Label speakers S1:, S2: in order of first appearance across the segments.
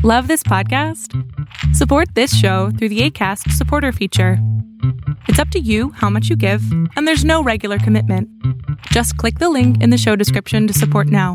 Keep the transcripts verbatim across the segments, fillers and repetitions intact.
S1: Love this podcast? Support this show through the Acast supporter feature. It's up to you how much you give, and there's no regular commitment. Just click the link in the show description to support now.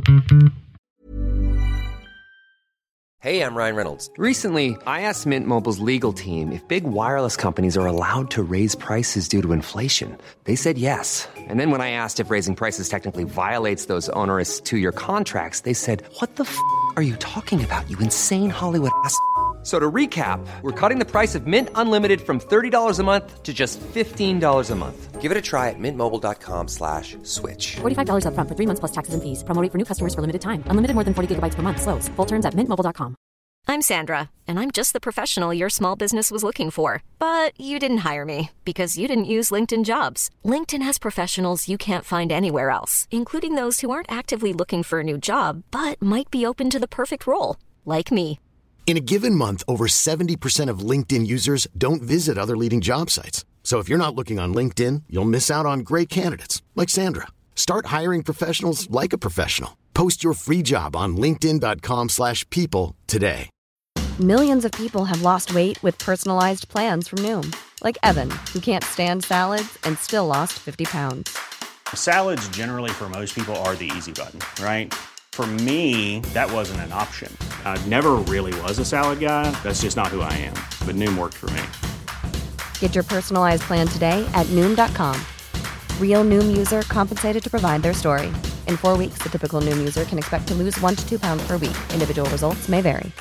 S2: Hey, I'm Ryan Reynolds. Recently, I asked Mint Mobile's legal team if big wireless companies are allowed to raise prices due to inflation. They said yes. And then when I asked if raising prices technically violates those onerous two-year contracts, they said, "What the f*** are you talking about, you insane Hollywood ass f- So to recap, we're cutting the price of Mint Unlimited from thirty dollars a month to just fifteen dollars a month. Give it a try at mintmobile.com slash switch.
S3: forty-five dollars up front for three months plus taxes and fees. Promo rate for new customers for limited time. Unlimited more than forty gigabytes per month. Slows full terms at mint mobile dot com.
S4: I'm Sandra, and I'm just the professional your small business was looking for. But you didn't hire me because you didn't use LinkedIn Jobs. LinkedIn has professionals you can't find anywhere else, including those who aren't actively looking for a new job, but might be open to the perfect role, like me.
S5: In a given month, over seventy percent of LinkedIn users don't visit other leading job sites. So if you're not looking on LinkedIn, you'll miss out on great candidates like Sandra. Start hiring professionals like a professional. Post your free job on linkedin.com slash people today.
S6: Millions of people have lost weight with personalized plans from Noom. Like Evan, who can't stand salads and still lost fifty pounds.
S7: Salads generally for most people are the easy button, right? For me, that wasn't an option. I never really was a salad guy. That's just not who I am. But Noom worked for me.
S6: Get your personalized plan today at Noom dot com. Real Noom user compensated to provide their story. In four weeks, the typical Noom user can expect to lose one to two pounds per week. Individual results may vary.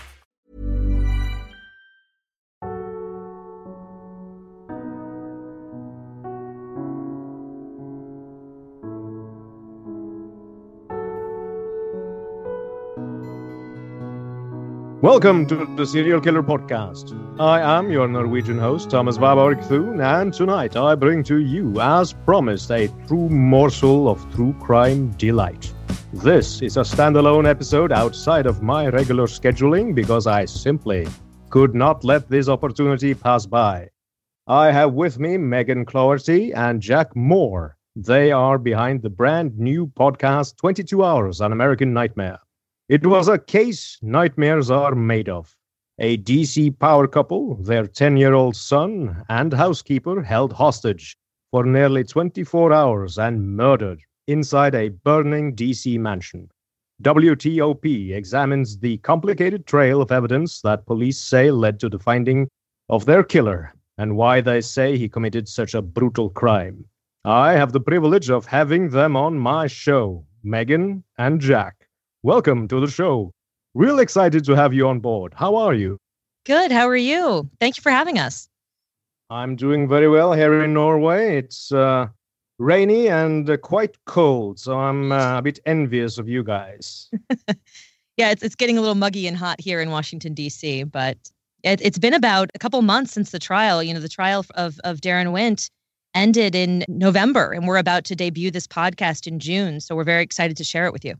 S8: Welcome to the Serial Killer Podcast. I am your Norwegian host, Thomas Warburg Thun, and tonight I bring to you, as promised, a true morsel of true crime delight. This is a standalone episode outside of my regular scheduling because I simply could not let this opportunity pass by. I have with me Megan Cloherty and Jack Moore. They are behind the brand new podcast, twenty-two hours, An American Nightmare. It was a case nightmares are made of. A D C power couple, their ten-year-old son, and housekeeper held hostage for nearly twenty-four hours and murdered inside a burning D C mansion. W T O P examines the complicated trail of evidence that police say led to the finding of their killer and why they say he committed such a brutal crime. I have the privilege of having them on my show, Megan and Jack. Welcome to the show. Real excited to have you on board. How are you?
S9: Good. How are you? Thank you for having us.
S8: I'm doing very well here in Norway. It's uh, rainy and uh, quite cold, so I'm uh, a bit envious of you guys.
S9: Yeah, it's it's getting a little muggy and hot here in Washington, D C, but it, it's been about a couple months since the trial. You know, the trial of, of Darren Wint ended in November, and we're about to debut this podcast in June, so we're very excited to share it with you.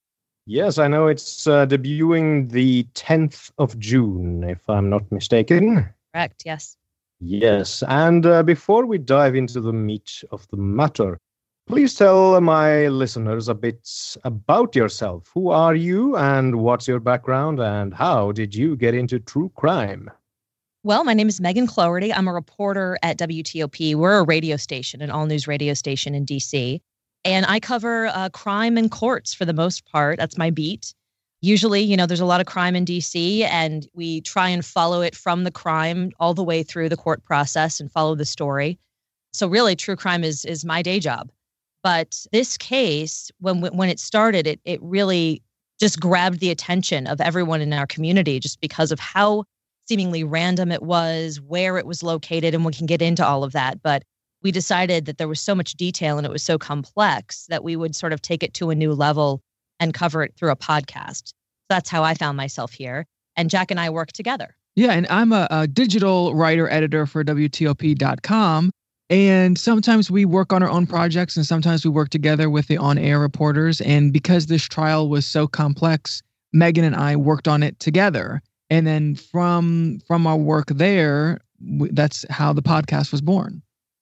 S8: Yes, I know it's uh, debuting the tenth of June, if I'm not mistaken.
S9: Correct, yes.
S8: Yes, and uh, before we dive into the meat of the matter, please tell my listeners a bit about yourself. Who are you, and what's your background, and how did you get into true crime?
S9: Well, my name is Megan Cloherty. I'm a reporter at W T O P. We're a radio station, an all-news radio station in D C, and I cover uh, crime and courts for the most part. That's my beat. Usually, you know, there's a lot of crime in D C, and we try and follow it from the crime all the way through the court process and follow the story. So really, true crime is is my day job. But this case, when when it started, it it really just grabbed the attention of everyone in our community just because of how seemingly random it was, where it was located, and we can get into all of that. But we decided that there was so much detail and it was so complex that we would sort of take it to a new level and cover it through a podcast. That's how I found myself here. And Jack and I work together.
S10: Yeah, and I'm a, a digital writer editor for W T O P dot com. And sometimes we work on our own projects and sometimes we work together with the on-air reporters. And because this trial was so complex, Megan and I worked on it together. And then from from our work there, w- that's how the podcast was born.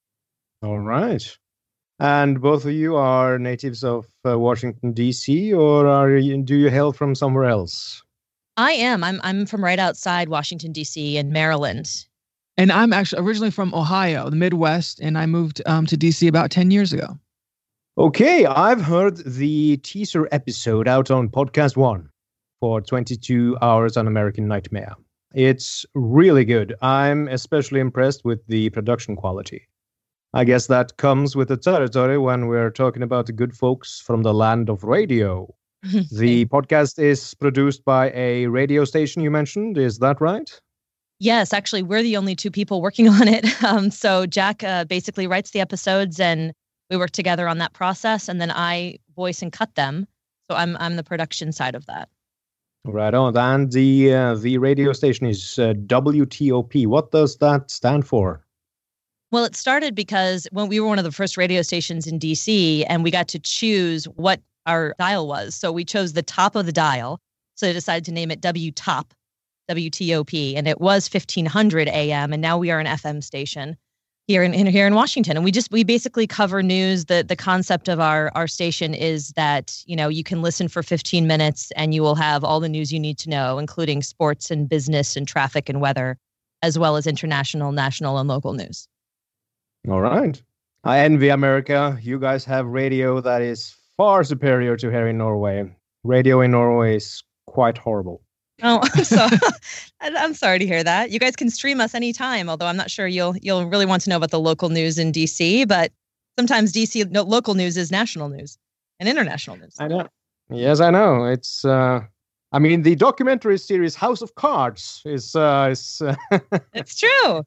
S8: All right. And both of you are natives of uh, Washington, D C, or are you, do you hail from somewhere else?
S9: I am. I'm I'm from right outside Washington, D C in Maryland.
S10: And I'm actually originally from Ohio, the Midwest, and I moved um, to D C about ten years ago.
S8: Okay, I've heard the teaser episode out on Podcast One for twenty-two Hours on American Nightmare. It's really good. I'm especially impressed with the production quality. I guess that comes with the territory when we're talking about the good folks from the land of radio. The podcast is produced by a radio station you mentioned. Is that right?
S9: Yes, actually, we're the only two people working on it. Um, so Jack uh, basically writes the episodes, and we work together on that process, and then I voice and cut them. So I'm I'm the production side of that.
S8: Right on. And the uh, the radio station is uh, W T O P. What does that stand for?
S9: Well, it started because when we were one of the first radio stations in D C, and we got to choose what our dial was. So we chose the top of the dial. So they decided to name it W Top, W T O P, and it was fifteen hundred A M. And now we are an F M station here in, in here in Washington. And we just we basically cover news. The the concept of our our station is that, you know, you can listen for fifteen minutes and you will have all the news you need to know, including sports and business and traffic and weather, as well as international, national, and local news.
S8: All right. I envy America. You guys have radio that is far superior to here in Norway. Radio in Norway is quite horrible.
S9: Oh, I'm so I'm sorry to hear that. You guys can stream us anytime, although I'm not sure you'll you'll really want to know about the local news in D C, but sometimes D C no, local news is national news and international news.
S8: I know. Yes, I know. It's uh I mean, the documentary series House of Cards is uh is uh...
S9: It's true.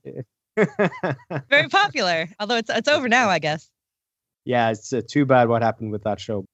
S9: Very popular, although it's it's over now, I guess.
S8: Yeah, it's uh, too bad what happened with that show.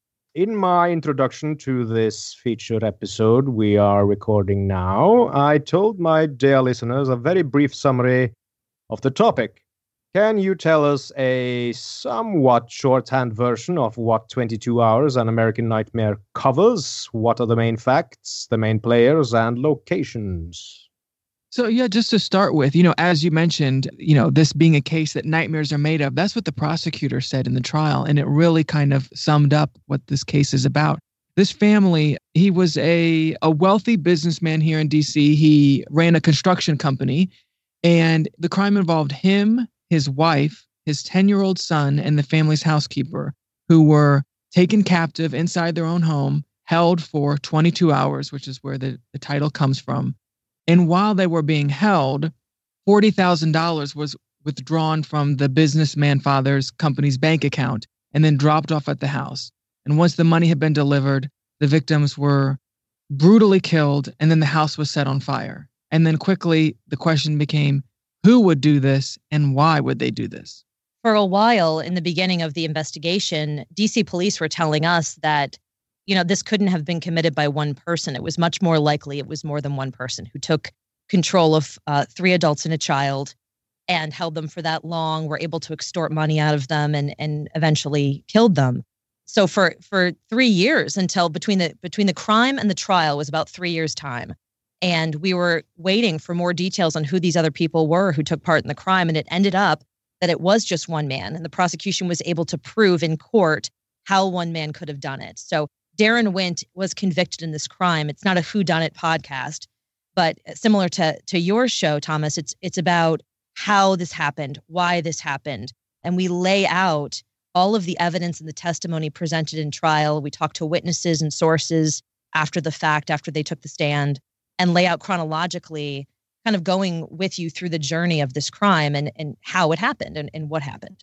S8: In my introduction to this featured episode we are recording now, I told my dear listeners a very brief summary of the topic. Can you tell us a somewhat shorthand version of what twenty-two Hours on American Nightmare covers? What are the main facts, the main players, and locations?
S10: So, yeah, just to start with, you know, as you mentioned, you know, this being a case that nightmares are made of, that's what the prosecutor said in the trial. And it really kind of summed up what this case is about. This family, he was a, a wealthy businessman here in D C. He ran a construction company, and the crime involved him, his wife, his ten-year-old son, and the family's housekeeper, who were taken captive inside their own home, held for twenty-two hours, which is where the, the title comes from. And while they were being held, forty thousand dollars was withdrawn from the businessman father's company's bank account and then dropped off at the house. And once the money had been delivered, the victims were brutally killed, and then the house was set on fire. And then quickly, the question became, who would do this and why would they do this?
S9: For a while in the beginning of the investigation, D C police were telling us that, you know, this couldn't have been committed by one person. It was much more likely it was more than one person who took control of uh, three adults and a child and held them for that long, were able to extort money out of them, and and eventually killed them. So for for three years until between the between the crime and the trial was about three years' time. And we were waiting for more details on who these other people were who took part in the crime. And it ended up that it was just one man. And the prosecution was able to prove in court how one man could have done it. So Darren Wint was convicted in this crime. It's not a whodunit podcast, but similar to, to your show, Thomas, it's it's about how this happened, why this happened. And we lay out all of the evidence and the testimony presented in trial. We talk to witnesses and sources after the fact, after they took the stand, and lay out chronologically, kind of going with you through the journey of this crime and, and how it happened and, and what happened.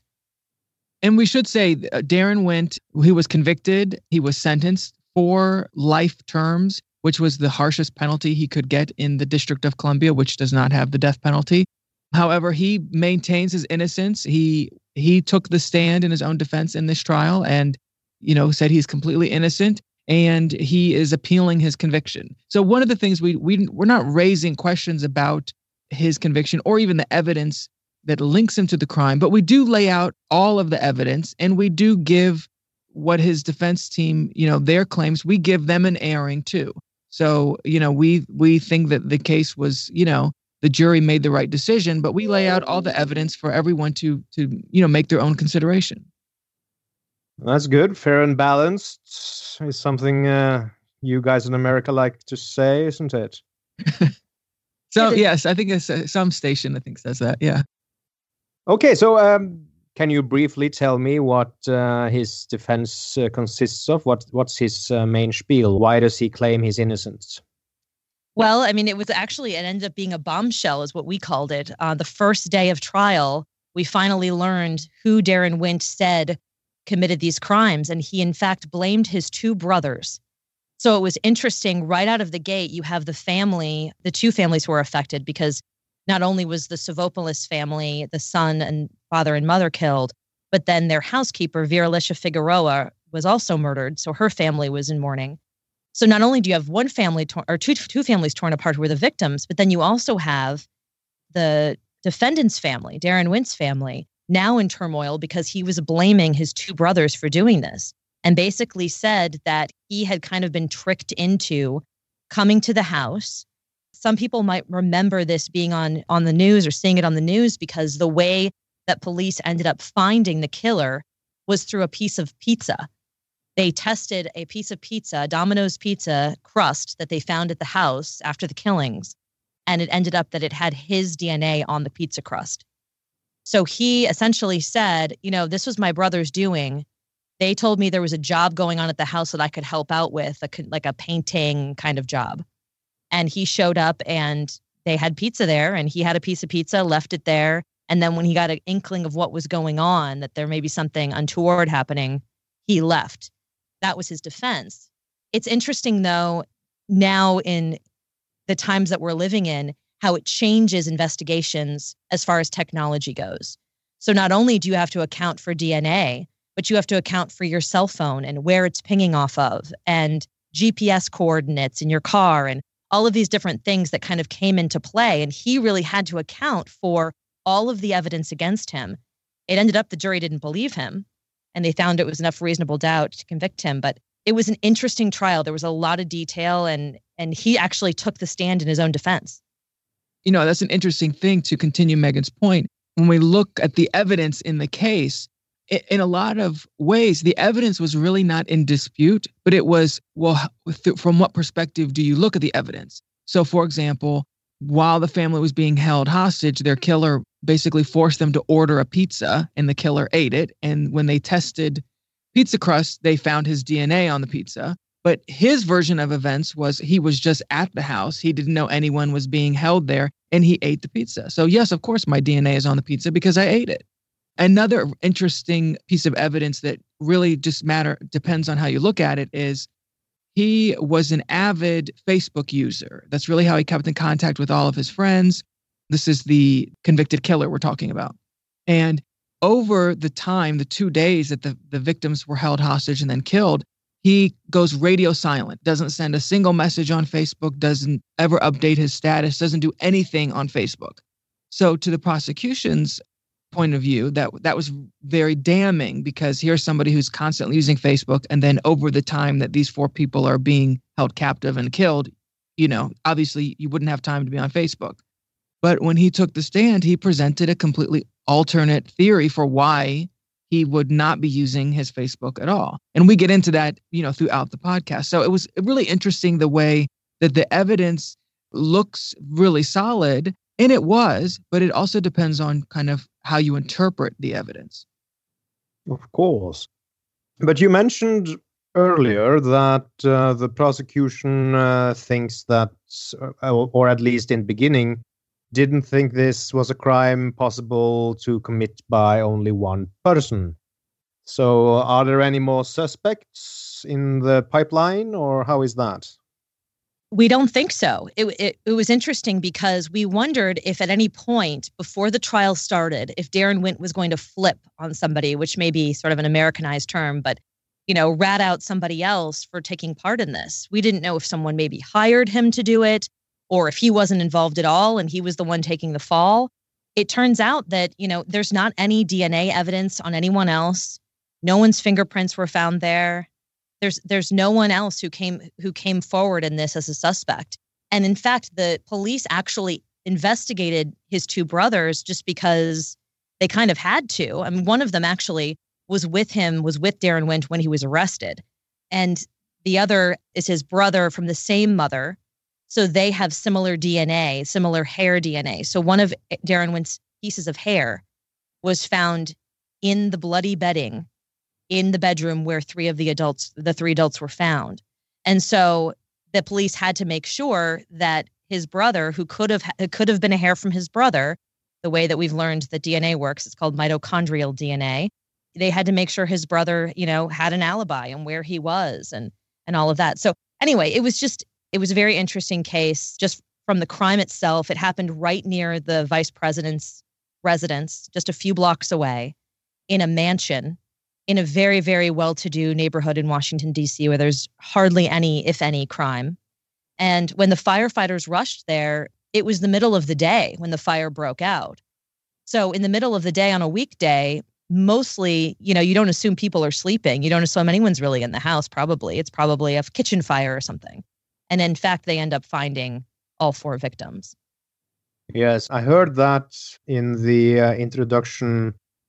S10: And we should say uh, Darren Wint, he was convicted. He was sentenced for life terms, which was the harshest penalty he could get in the District of Columbia, which does not have the death penalty. However, he maintains his innocence. He he took the stand in his own defense in this trial and, you know, said he's completely innocent, and he is appealing his conviction. So one of the things we we we're not raising questions about his conviction or even the evidence that links him to the crime, but we do lay out all of the evidence, and we do give what his defense team, you know, their claims, we give them an airing too. So, you know, we we think that the case was, you know, the jury made the right decision, but we lay out all the evidence for everyone to to, you know, make their own consideration.
S8: That's good. Fair and balanced is something uh, you guys in America like to say, isn't it?
S10: So, yes, I think it's uh, some station, I think, says that. Yeah.
S8: Okay, so um, can you briefly tell me what uh, his defense uh, consists of? What What's his uh, main spiel? Why does he claim his innocence?
S9: Well, I mean, it was actually, it ended up being a bombshell is what we called it. Uh, the first day of trial, we finally learned who Darren Wint said committed these crimes. And he, in fact, blamed his two brothers. So it was interesting. Right out of the gate, you have the family, the two families who were affected, because not only was the Savopoulos family, the son and father and mother killed, but then their housekeeper, Vera Alicia Figueroa, was also murdered. So her family was in mourning. So not only do you have one family tor- or two two families torn apart who were the victims, but then you also have the defendant's family, Darren Wint's family, now in turmoil because he was blaming his two brothers for doing this and basically said that he had kind of been tricked into coming to the house. Some people might remember this being on, on the news or seeing it on the news because the way that police ended up finding the killer was through a piece of pizza. They tested a piece of pizza, Domino's pizza crust that they found at the house after the killings, and it ended up that it had his D N A on the pizza crust. So he essentially said, you know, this was my brother's doing. They told me there was a job going on at the house that I could help out with, a, like a painting kind of job. And he showed up and they had pizza there and he had a piece of pizza, left it there. And then when he got an inkling of what was going on, that there may be something untoward happening, he left. That was his defense. It's interesting, though, now in the times that we're living in, how it changes investigations as far as technology goes. So not only do you have to account for D N A, but you have to account for your cell phone and where it's pinging off of and G P S coordinates in your car and all of these different things that kind of came into play. And he really had to account for all of the evidence against him. It ended up the jury didn't believe him. And they found it was enough reasonable doubt to convict him. But it was an interesting trial. There was a lot of detail, and and he actually took the stand in his own defense.
S10: You know, that's an interesting thing to continue Megan's point. When we look at the evidence in the case, in a lot of ways, the evidence was really not in dispute, but it was, well, from what perspective do you look at the evidence? So, for example, while the family was being held hostage, their killer basically forced them to order a pizza and the killer ate it. And when they tested pizza crust, they found his D N A on the pizza. But his version of events was he was just at the house. He didn't know anyone was being held there and he ate the pizza. So yes, of course, my D N A is on the pizza because I ate it. Another interesting piece of evidence that really just matter depends on how you look at it is he was an avid Facebook user. That's really how he kept in contact with all of his friends. This is the convicted killer we're talking about. And over the time, the two days that the, the victims were held hostage and then killed, he goes radio silent, doesn't send a single message on Facebook, doesn't ever update his status, doesn't do anything on Facebook. So to the prosecution's point of view, that that was very damning because here's somebody who's constantly using Facebook. And then over the time that these four people are being held captive and killed, you know, obviously you wouldn't have time to be on Facebook. But when he took the stand, he presented a completely alternate theory for why he would not be using his Facebook at all. And we get into that, you know, throughout the podcast. So it was really interesting the way that the evidence looks really solid. And it was, but it also depends on kind of how you interpret the evidence.
S8: Of course. But you mentioned earlier that uh, the prosecution uh, thinks that, uh, or at least in the beginning, didn't think this was a crime possible to commit by only one person. So are there any more suspects in the pipeline, or how is that?
S9: We don't think so. It, it it was interesting because we wondered if at any point before the trial started, if Darren Wint was going to flip on somebody, which may be sort of an Americanized term, but, you know, rat out somebody else for taking part in this. We didn't know if someone maybe hired him to do it or if he wasn't involved at all and he was the one taking the fall. It turns out that, you know, there's not any D N A evidence on anyone else. No one's fingerprints were found there. There's there's no one else who came who came forward in this as a suspect. And in fact, the police actually investigated his two brothers just because they kind of had to. I mean, one of them actually was with him, was with Darren Wint when he was arrested. And The other is his brother from the same mother. So they have similar D N A, similar hair D N A. So one of Darren Wynne's pieces of hair was found in the bloody bedding in the bedroom where three of the adults, the three adults were found. And so the police had to make sure that his brother, who could have it could have been a hair from his brother, the way that we've learned that D N A works, it's called mitochondrial D N A. They had to make sure his brother, you know, had an alibi and where he was and and all of that. So anyway, it was just, it was a very interesting case just from the crime itself. It happened right near the vice president's residence, just a few blocks away in a mansion in a very, very well-to-do neighborhood in Washington, D C, where there's hardly any, if any, crime. And when the firefighters rushed there, it was the middle of the day when the fire broke out. So in the middle of the day on a weekday, mostly, you know, you don't assume people are sleeping. You don't assume anyone's really in the house, probably. It's probably a kitchen fire or something. And in fact, they end up finding all four victims.
S8: Yes, I heard that in the uh, introduction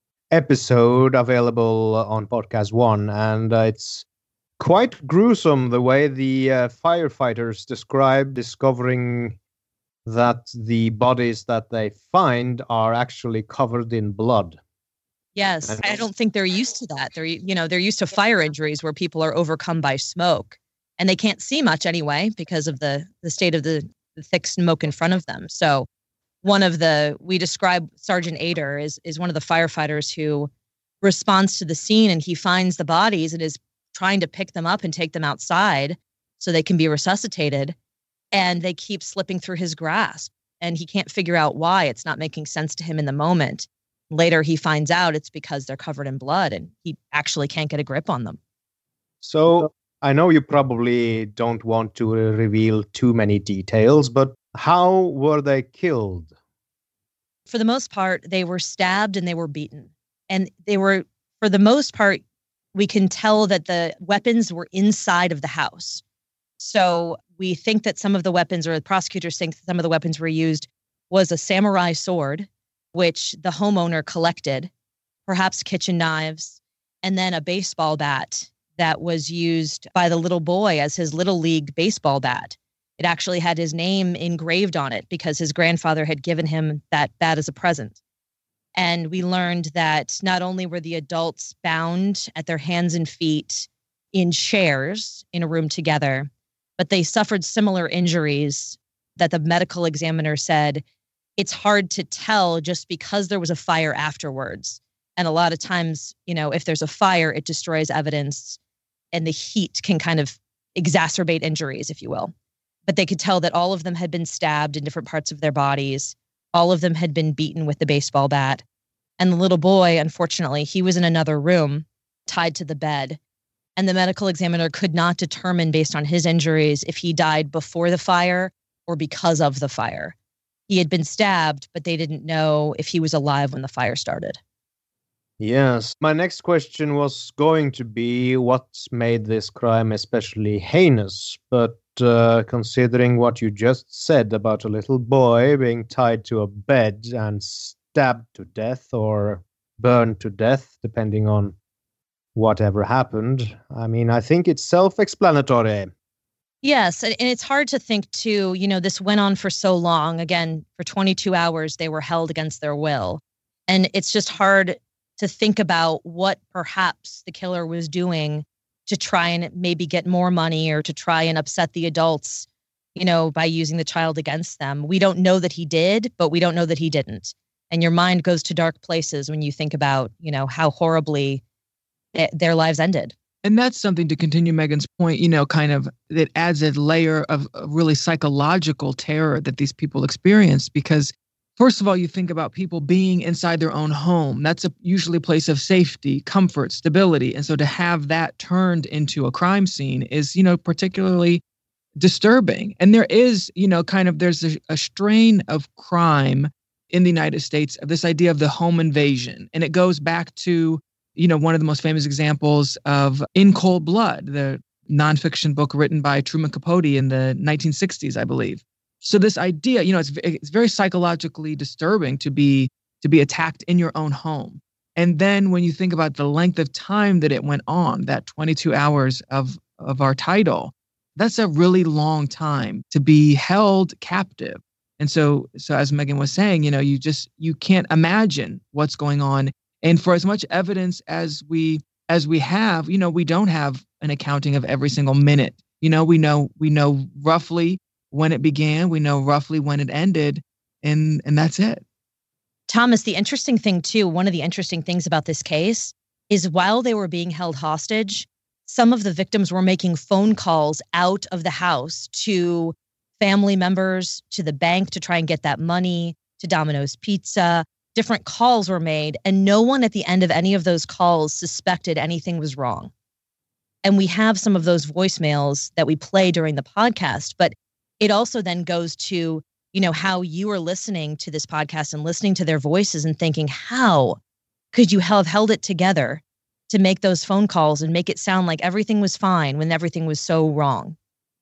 S8: episode available on Podcast One, and uh, it's quite gruesome the way the uh, firefighters describe discovering that the bodies that they find are actually covered in blood.
S9: Yes, and I don't think they're used to that. They're, you know, they're used to fire injuries where people are overcome by smoke, and they can't see much anyway because of the the state of the, the thick smoke in front of them. So one of the, we describe Sergeant Ader is, is one of the firefighters who responds to the scene, and he finds the bodies and is trying to pick them up and take them outside so they can be resuscitated. And they keep slipping through his grasp, and he can't figure out why. It's not making sense to him in the moment. Later, he finds out it's because they're covered in blood and he actually can't get a grip on them.
S8: So I know you probably don't want to reveal too many details, but how were they killed?
S9: For the most part, they were stabbed and they were beaten. And they were, for the most part, we can tell that the weapons were inside of the house. So we think that some of the weapons, or the prosecutors think that some of the weapons were used, was a samurai sword, which the homeowner collected, perhaps kitchen knives, and then a baseball bat that was used by the little boy as his little league baseball bat. It actually had his name engraved on it because his grandfather had given him that bat as a present. And we learned that not only were the adults bound at their hands and feet in chairs in a room together, but they suffered similar injuries that the medical examiner said it's hard to tell just because there was a fire afterwards. And a lot of times, you know, if there's a fire, it destroys evidence and the heat can kind of exacerbate injuries, if you will. But they could tell that all of them had been stabbed in different parts of their bodies. All of them had been beaten with the baseball bat. And the little boy, unfortunately, he was in another room tied to the bed. And the medical examiner could not determine based on his injuries if he died before the fire or because of the fire. He had been stabbed, but they didn't know if he was alive when the fire started.
S8: Yes. My next question was going to be what's made this crime especially heinous. But uh, considering what you just said about a little boy being tied to a bed and stabbed to death or burned to death, depending on whatever happened, I mean, I think it's self-explanatory.
S9: Yes, and it's hard to think, too, you know, this went on for so long. Again, for twenty-two hours, they were held against their will. And it's just hard to think about what perhaps the killer was doing to try and maybe get more money or to try and upset the adults, you know, by using the child against them. We don't know that he did, but we don't know that he didn't. And your mind goes to dark places when you think about, you know, how horribly it, their lives ended.
S10: And that's something, to continue Megan's point, you know, kind of, it adds a layer of really psychological terror that these people experience. Because first of all, you think about people being inside their own home. That's a, usually a place of safety, comfort, stability. And so to have that turned into a crime scene is, you know, particularly disturbing. And there is, you know, kind of, there's a, a strain of crime in the United States of this idea of the home invasion. And it goes back to, you know, one of the most famous examples of In Cold Blood, the nonfiction book written by Truman Capote in the nineteen sixties, I believe. So this idea, you know, it's it's very psychologically disturbing to be to be attacked in your own home. And then when you think about the length of time that it went on, that twenty-two hours of of our title. That's a really long time to be held captive. And so, so as Megan was saying, you know, you just, you can't imagine what's going on. And for as much evidence as we, as we have, you know, we don't have an accounting of every single minute. You know, we know, we know roughly when it began, we know roughly when it ended, and, and that's it.
S9: Thomas, the interesting thing too, one of the interesting things about this case is while they were being held hostage, some of the victims were making phone calls out of the house to family members, to the bank to try and get that money, to Domino's Pizza. Different calls were made, and no one at the end of any of those calls suspected anything was wrong. And we have some of those voicemails that we play during the podcast, but it also then goes to, you know, how you are listening to this podcast and listening to their voices and thinking, how could you have held it together to make those phone calls and make it sound like everything was fine when everything was so wrong?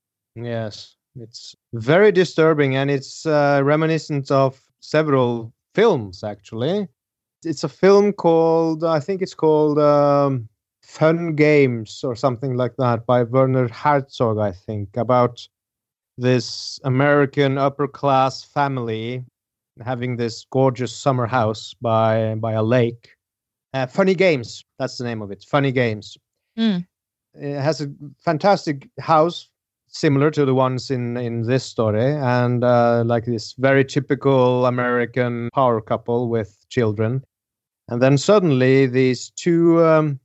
S8: Yes, it's very disturbing, and it's uh, reminiscent of several films, actually. It's a film called, I think it's called um, Fun Games or something like that, by Werner Herzog, I think, about this American upper-class family having this gorgeous summer house by, by a lake. Uh, Funny Games, that's the name of it, Funny Games.
S9: Mm.
S8: It has a fantastic house, similar to the ones in, in this story, and uh, like this very typical American power couple with children. And then suddenly these two um,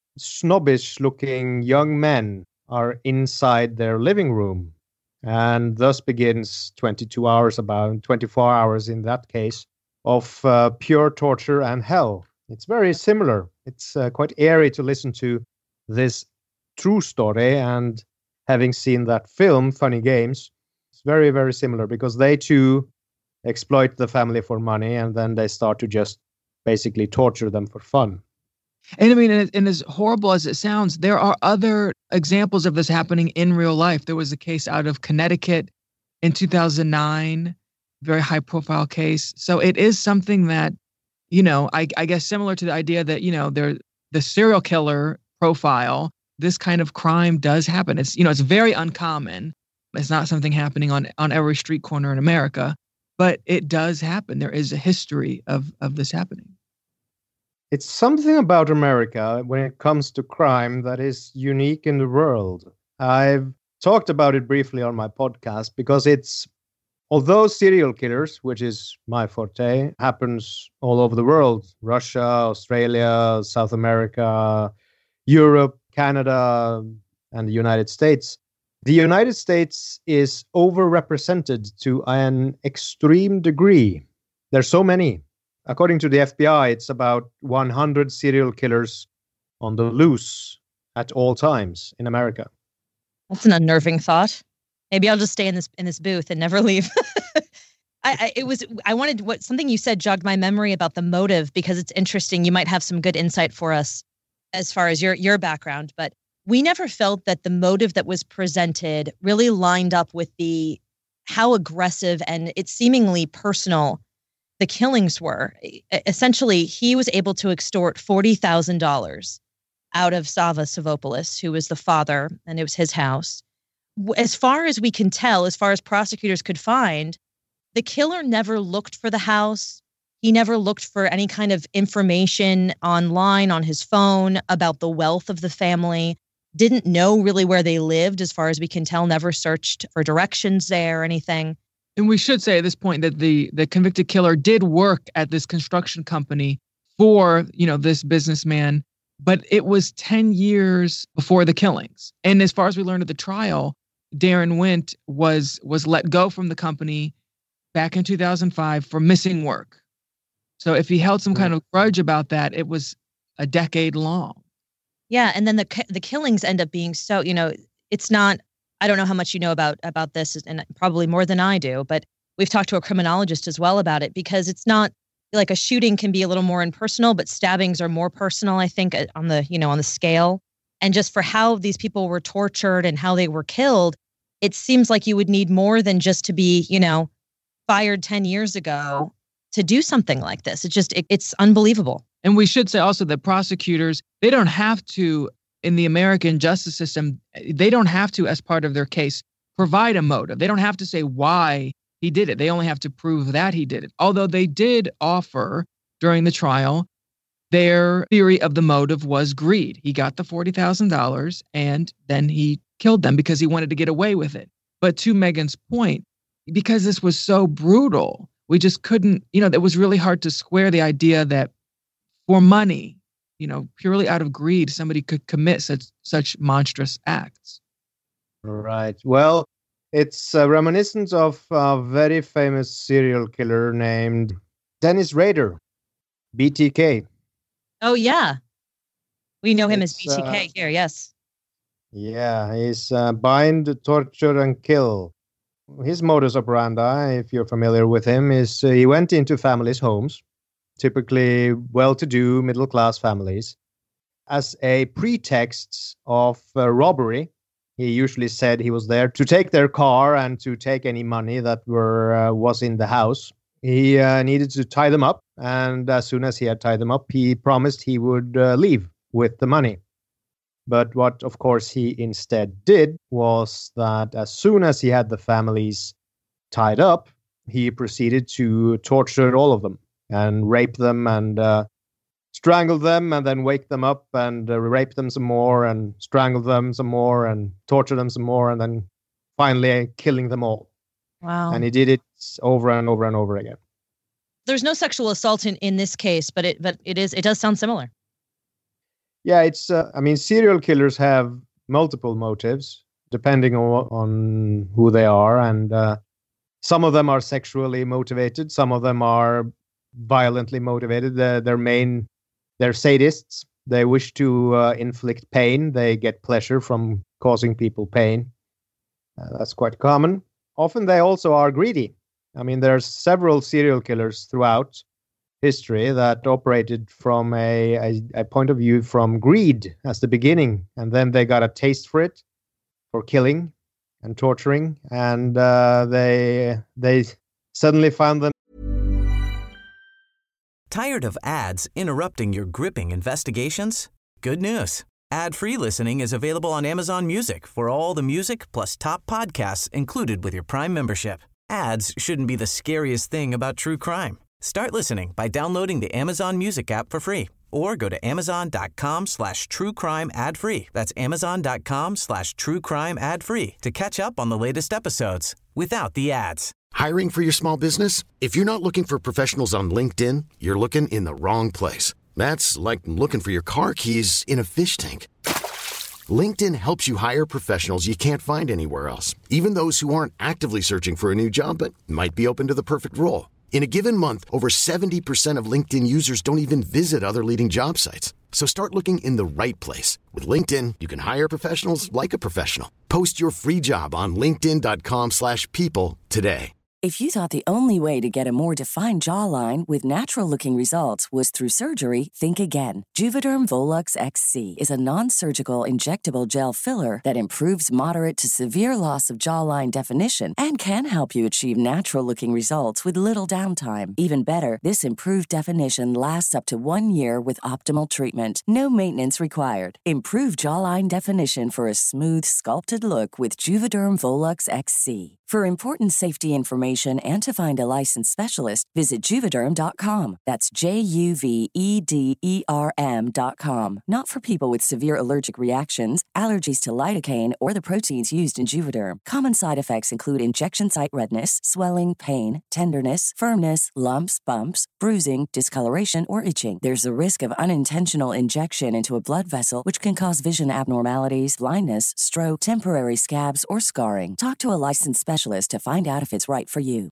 S8: snobbish-looking young men are inside their living room. And thus begins twenty-two hours, about twenty-four hours in that case, of uh, pure torture and hell. It's very similar. It's uh, quite eerie to listen to this true story, and having seen that film, Funny Games, it's very, very similar, because they too exploit the family for money, and then they start to just basically torture them for fun.
S10: And I mean, and, and as horrible as it sounds, there are other examples of this happening in real life. There was a case out of Connecticut in two thousand nine, very high profile case. So it is something that, you know, I, I guess similar to the idea that, you know, there, the serial killer profile, this kind of crime does happen. It's, you know, it's very uncommon. It's not something happening on, on every street corner in America, but it does happen. There is a history of, of this happening.
S8: It's something about America when it comes to crime that is unique in the world. I've talked about it briefly on my podcast because it's, although serial killers, which is my forte, happens all over the world, Russia, Australia, South America, Europe, Canada, and the United States, the United States is overrepresented to an extreme degree. There's so many. According to the F B I, it's about one hundred serial killers on the loose at all times in America.
S9: That's an unnerving thought. Maybe I'll just stay in this in this booth and never leave. I, I it was I wanted what something you said jogged my memory about the motive, because it's interesting. You might have some good insight for us as far as your your background, but we never felt that the motive that was presented really lined up with the how aggressive and it's seemingly personal the killings were. Essentially, he was able to extort forty thousand dollars out of Sava Savopoulos, who was the father, and it was his house. As far as we can tell, as far as prosecutors could find, the killer never looked for the house. He never looked for any kind of information online on his phone about the wealth of the family, didn't know really where they lived, as far as we can tell, never searched for directions there or anything.
S10: And we should say at this point that the the convicted killer did work at this construction company for, you know, this businessman, but it was ten years before the killings. And as far as we learned at the trial, Darren Wint was was let go from the company back in two thousand five for missing work. So if he held some kind of grudge about that, it was a decade long.
S9: Yeah, and then the the killings end up being so, you know, it's not, I don't know how much you know about about this, and probably more than I do, but we've talked to a criminologist as well about it, because it's not like a shooting can be a little more impersonal, but stabbings are more personal, I think, on the, you know, on the scale. And just for how these people were tortured and how they were killed, it seems like you would need more than just to be, you know, fired ten years ago to do something like this. It's just, it, it's unbelievable.
S10: And we should say also that prosecutors, they don't have to in the American justice system, they don't have to, as part of their case, provide a motive. They don't have to say why he did it. They only have to prove that he did it. Although they did offer during the trial, their theory of the motive was greed. He got the forty thousand dollars and then he killed them because he wanted to get away with it. But to Megan's point, because this was so brutal, we just couldn't, you know, it was really hard to square the idea that for money, you know, purely out of greed, somebody could commit such such monstrous acts.
S8: Right. Well, it's uh, reminiscent of a very famous serial killer named Dennis Rader, B T K.
S9: Oh, yeah. We know him
S8: It's,
S9: as B T K
S8: uh,
S9: here, yes.
S8: Yeah, he's uh, bind, torture, and kill. His modus operandi, if you're familiar with him, is uh, he went into families' homes, typically well-to-do, middle-class families, as a pretext of uh, robbery. He usually said he was there to take their car and to take any money that were uh, was in the house. He uh, needed to tie them up, and as soon as he had tied them up, he promised he would uh, leave with the money. But what, of course, he instead did was that as soon as he had the families tied up, he proceeded to torture all of them and rape them and uh, strangle them and then wake them up and uh, rape them some more and strangle them some more and torture them some more and then finally uh, killing them all.
S9: Wow.
S8: And he did it over and over and over again.
S9: There's no sexual assault in, in this case, but it but it is it does sound similar.
S8: Yeah, it's. Uh, I mean, serial killers have multiple motives depending on on who they are, and uh, some of them are sexually motivated. Some of them are violently motivated. They're, their main, they're sadists. They wish to uh, inflict pain. They get pleasure from causing people pain. Uh, that's quite common. Often they also are greedy. I mean, there's several serial killers throughout history that operated from a, a, a point of view from greed as the beginning, and then they got a taste for it, for killing and torturing, and uh, they they suddenly found them.
S11: Tired of ads interrupting your gripping investigations? Good news. Ad-free listening is available on Amazon Music for all the music plus top podcasts included with your Prime membership. Ads shouldn't be the scariest thing about true crime. Start listening by downloading the Amazon Music app for free or go to amazon.com slash true crime ad free. That's amazon.com slash true crime ad free to catch up on the latest episodes without the ads.
S5: Hiring for your small business? If you're not looking for professionals on LinkedIn, you're looking in the wrong place. That's like looking for your car keys in a fish tank. LinkedIn helps you hire professionals you can't find anywhere else, even those who aren't actively searching for a new job but might be open to the perfect role. In a given month, over seventy percent of LinkedIn users don't even visit other leading job sites. So start looking in the right place. With LinkedIn, you can hire professionals like a professional. Post your free job on linkedin.com slash people today.
S12: If you thought the only way to get a more defined jawline with natural-looking results was through surgery, think again. Juvederm Volux X C is a non-surgical injectable gel filler that improves moderate to severe loss of jawline definition and can help you achieve natural-looking results with little downtime. Even better, this improved definition lasts up to one year with optimal treatment. No maintenance required. Improve jawline definition for a smooth, sculpted look with Juvederm Volux X C. For important safety information and to find a licensed specialist, visit Juvederm dot com. That's J U V E D E R M dot com. Not for people with severe allergic reactions, allergies to lidocaine, or the proteins used in Juvederm. Common side effects include injection site redness, swelling, pain, tenderness, firmness, lumps, bumps, bruising, discoloration, or itching. There's a risk of unintentional injection into a blood vessel, which can cause vision abnormalities, blindness, stroke, temporary scabs, or scarring. Talk to a licensed specialist to find out if it's right for you.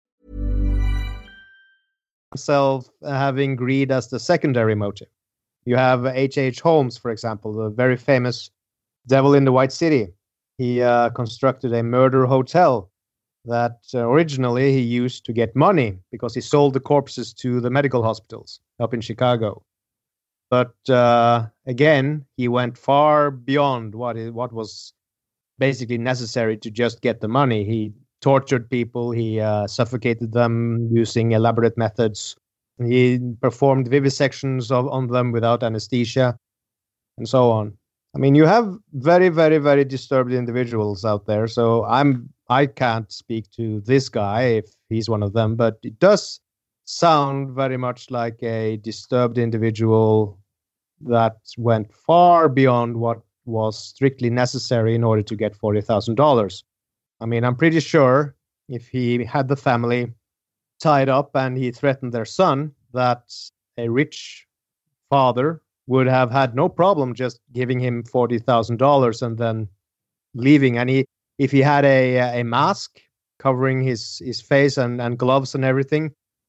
S8: Self having greed as the secondary motive. You have H H. Holmes, for example, the very famous Devil in the White City. He uh, constructed a murder hotel that uh, originally he used to get money because he sold the corpses to the medical hospitals up in Chicago. But uh, again, he went far beyond what is, what was basically necessary to just get the money. He tortured people. He uh, suffocated them using elaborate methods. He performed vivisections of, on them without anesthesia, and so on. I mean, you have very, very, very disturbed individuals out there. So I'm, I can't speak to this guy if he's one of them, but it does sound very much like a disturbed individual that went far beyond what was strictly necessary in order to get forty thousand dollars. I mean, I'm pretty sure if he had the family tied up and he threatened their son, that a rich father would have had no problem just giving him forty thousand dollars and then leaving. And he, if he had a a mask covering his, his face and, and gloves and everything,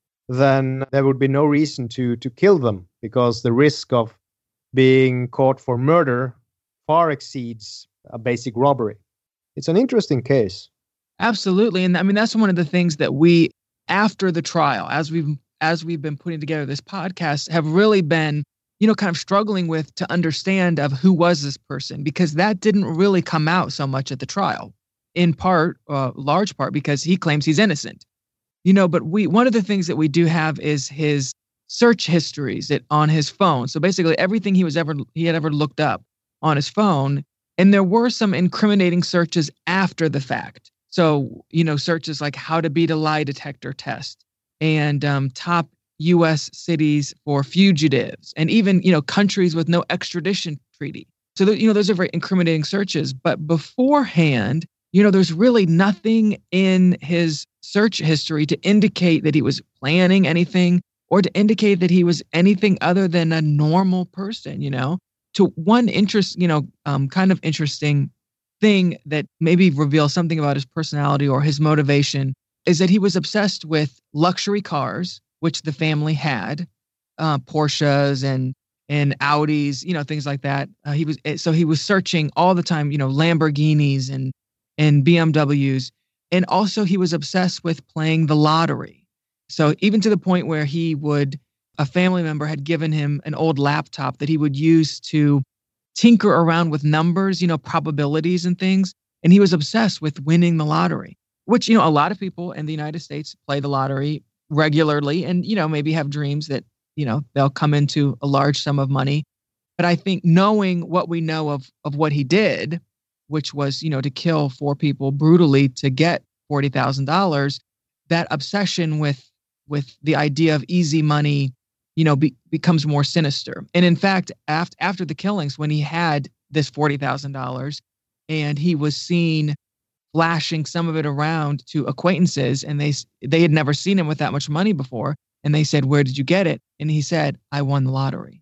S8: then there would be no reason to to kill them, because the risk of being caught for murder far exceeds a basic robbery. It's an interesting case.
S10: Absolutely. And I mean, that's one of the things that we, after the trial, as we've as we've been putting together this podcast, have really been, you know, kind of struggling with to understand of who was this person, because that didn't really come out so much at the trial, in part, uh, large part, because he claims he's innocent. You know, but we one of the things that we do have is his search histories that on his phone. So basically everything he was ever he had ever looked up on his phone. And there were some incriminating searches after the fact. So, you know, searches like how to beat a lie detector test and um, top U S cities for fugitives, and even, you know, countries with no extradition treaty. So, th- you know, those are very incriminating searches. But beforehand, you know, there's really nothing in his search history to indicate that he was planning anything or to indicate that he was anything other than a normal person, you know. To one interest, you know, um, kind of interesting thing that maybe reveals something about his personality or his motivation is that he was obsessed with luxury cars, which the family had, uh, Porsches and and Audis, you know, things like that. Uh, he was so he was searching all the time, you know, Lamborghinis and and B M Ws, and also he was obsessed with playing the lottery. So even to the point where he would, a family member had given him an old laptop that he would use to tinker around with numbers, you know, probabilities and things. And he was obsessed with winning the lottery, which, you know, a lot of people in the United States play the lottery regularly and, you know, maybe have dreams that, you know, they'll come into a large sum of money. But I think knowing what we know of of what he did, which was, you know, to kill four people brutally to get forty thousand dollars, that obsession with with the idea of easy money, you know, be, becomes more sinister. And in fact, after after the killings, when he had this forty thousand dollars and he was seen flashing some of it around to acquaintances, and they they had never seen him with that much money before, and they said, "Where did you get it?" And he said, "I won the lottery."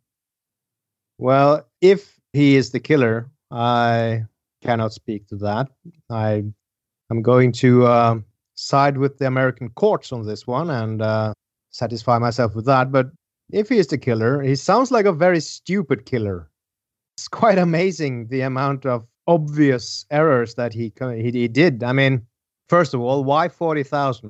S8: Well, if he is the killer, I cannot speak to that. I I'm going to uh, side with the American courts on this one and uh, satisfy myself with that. But if he is the killer, he sounds like a very stupid killer. It's quite amazing the amount of obvious errors that he he, he did. I mean, first of all, why forty thousand?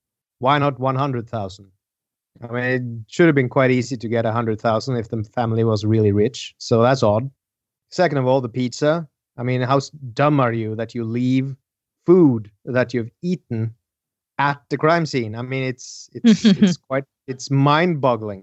S8: Why not one hundred thousand? I mean, it should have been quite easy to get one hundred thousand if the family was really rich. So that's odd. Second of all, the pizza. I mean, how dumb are you that you leave food that you've eaten at the crime scene? I mean, it's it's it's quite it's mind-boggling.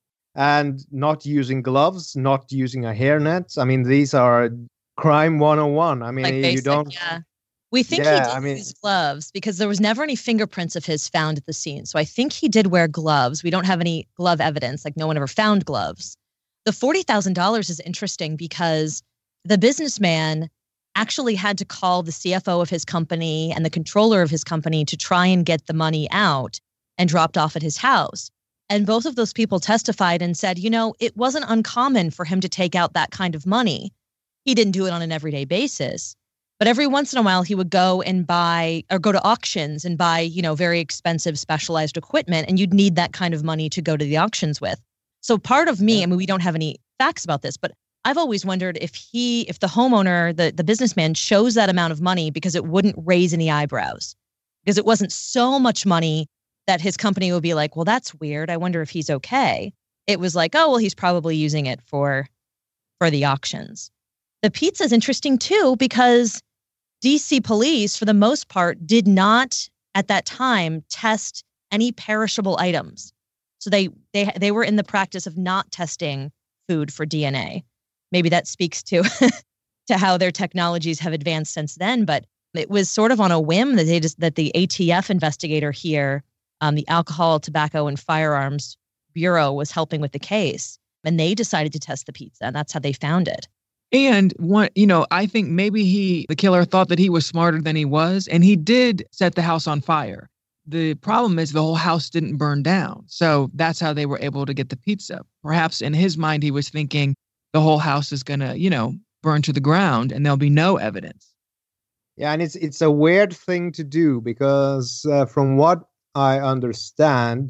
S8: And not using gloves, not using a hairnet. I mean, these are crime one oh one. I mean,
S9: like basic,
S8: you don't.
S9: Yeah. We think
S8: yeah,
S9: he did
S8: I mean,
S9: use gloves because there was never any fingerprints of his found at the scene. So I think he did wear gloves. We don't have any glove evidence. Like no one ever found gloves. The forty thousand dollars is interesting because the businessman actually had to call the C F O of his company and the controller of his company to try and get the money out and dropped off at his house. And both of those people testified and said, you know, it wasn't uncommon for him to take out that kind of money. He didn't do it on an everyday basis. But every once in a while, he would go and buy or go to auctions and buy, you know, very expensive specialized equipment. And you'd need that kind of money to go to the auctions with. So part of me, I mean, we don't have any facts about this, but I've always wondered if he, if the homeowner, the, the businessman chose that amount of money because it wouldn't raise any eyebrows, because it wasn't so much money that his company would be like, well, that's weird. I wonder if he's okay. It was like, oh, well, he's probably using it for, for the auctions. The pizza is interesting too, because D C police, for the most part, did not at that time test any perishable items. So they they they were in the practice of not testing food for D N A. Maybe that speaks to to how their technologies have advanced since then. But it was sort of on a whim that they just that the A T F investigator here, um, the Alcohol, Tobacco, and Firearms Bureau, was helping with the case, and they decided to test the pizza, and that's how they found it.
S10: And one, you know, I think maybe he, the killer, thought that he was smarter than he was, and he did set the house on fire. The problem is the whole house didn't burn down. So that's how they were able to get the pizza. Perhaps in his mind, he was thinking the whole house is going to, you know, burn to the ground and there'll be no evidence.
S8: Yeah, and it's it's a weird thing to do because uh, from what I understand,